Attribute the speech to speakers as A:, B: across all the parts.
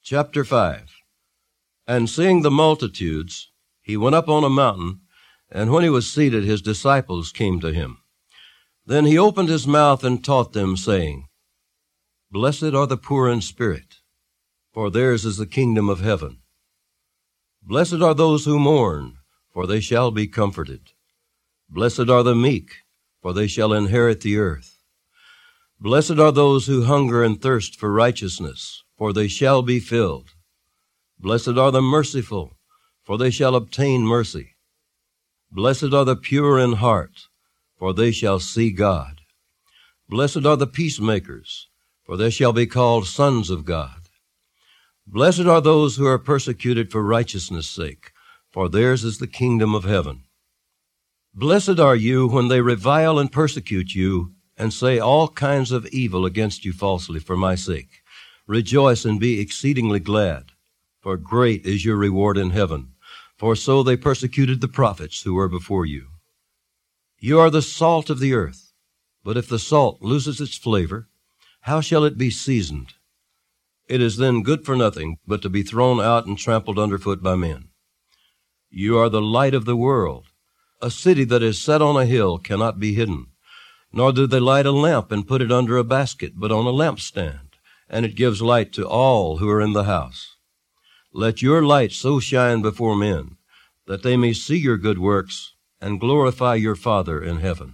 A: Chapter 5. And seeing the multitudes, he went up on a mountain, and when he was seated, his disciples came to him. Then he opened his mouth and taught them, saying, Blessed are the poor in spirit, for theirs is the kingdom of heaven. Blessed are those who mourn, for they shall be comforted. Blessed are the meek, for they shall inherit the earth. Blessed are those who hunger and thirst for righteousness, for they shall be filled. Blessed are the merciful, for they shall obtain mercy. Blessed are the pure in heart, for they shall see God. Blessed are the peacemakers, for they shall be called sons of God. Blessed are those who are persecuted for righteousness' sake, for theirs is the kingdom of heaven. Blessed are you when they revile and persecute you, and say all kinds of evil against you falsely for my sake. Rejoice and be exceedingly glad, for great is your reward in heaven, for so they persecuted the prophets who were before you. You are the salt of the earth, but if the salt loses its flavor, how shall it be seasoned? It is then good for nothing but to be thrown out and trampled underfoot by men. You are the light of the world. A city that is set on a hill cannot be hidden, nor do they light a lamp and put it under a basket, but on a lampstand, and it gives light to all who are in the house. Let your light so shine before men, that they may see your good works and glorify your Father in heaven.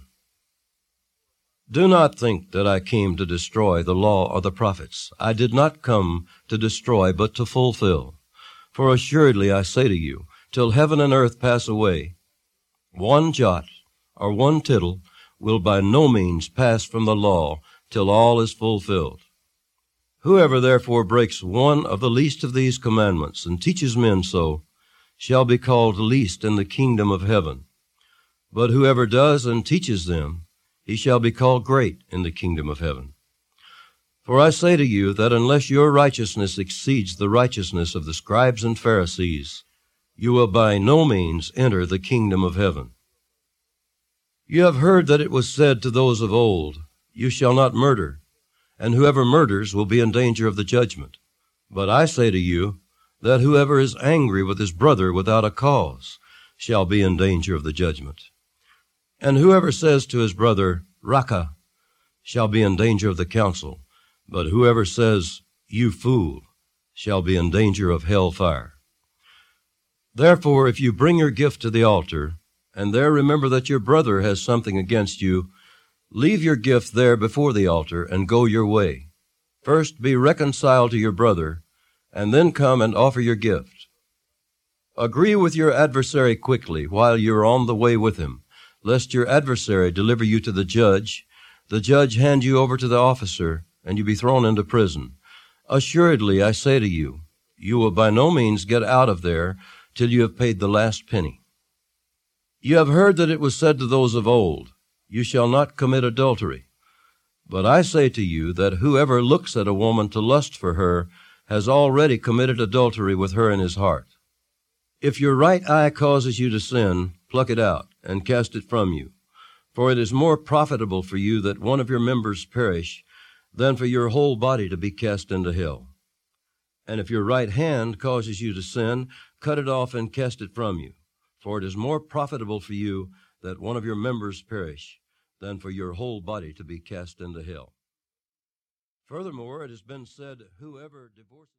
A: Do not think that I came to destroy the law or the prophets. I did not come to destroy, but to fulfill. For assuredly I say to you, till heaven and earth pass away, one jot or one tittle will by no means pass from the law till all is fulfilled. Whoever therefore breaks one of the least of these commandments and teaches men so shall be called least in the kingdom of heaven. But whoever does and teaches them, he shall be called great in the kingdom of heaven. For I say to you that unless your righteousness exceeds the righteousness of the scribes and Pharisees, you will by no means enter the kingdom of heaven. You have heard that it was said to those of old, You shall not murder, and whoever murders will be in danger of the judgment. But I say to you that whoever is angry with his brother without a cause shall be in danger of the judgment. And whoever says to his brother, Raca, shall be in danger of the council. But whoever says, You fool, shall be in danger of hell fire. Therefore, if you bring your gift to the altar, and there remember that your brother has something against you, leave your gift there before the altar and go your way. First be reconciled to your brother, and then come and offer your gift. Agree with your adversary quickly while you are on the way with him, lest your adversary deliver you to the judge hand you over to the officer, and you be thrown into prison. Assuredly, I say to you, you will by no means get out of there till you have paid the last penny. You have heard that it was said to those of old, You shall not commit adultery. But I say to you that whoever looks at a woman to lust for her has already committed adultery with her in his heart. If your right eye causes you to sin, pluck it out and cast it from you. For it is more profitable for you that one of your members perish than for your whole body to be cast into hell. And if your right hand causes you to sin, cut it off and cast it from you. For it is more profitable for you that one of your members perish than for your whole body to be cast into hell. Furthermore, it has been said, Whoever divorces